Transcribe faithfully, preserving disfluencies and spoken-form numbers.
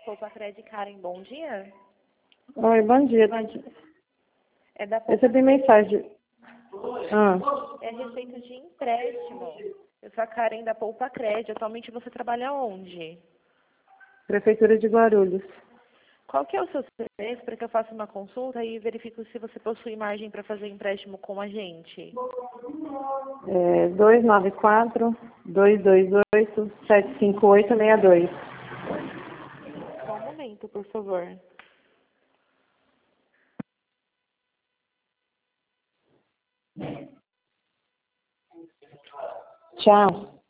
Poupa Cred, Karen, bom dia. Oi, bom dia. Bom dia. É da Poupa... Recebi mensagem. Ah. É a respeito de empréstimo. Eu sou a Karen da Poupa Cred. Atualmente você trabalha onde? Prefeitura de Guarulhos. Qual que é o seu serviço para que eu faça uma consulta e verifico se você possui margem para fazer empréstimo com a gente? É dois nove quatro, dois dois oito, sete cinco oito seis dois. Só um momento, por favor. Tchau.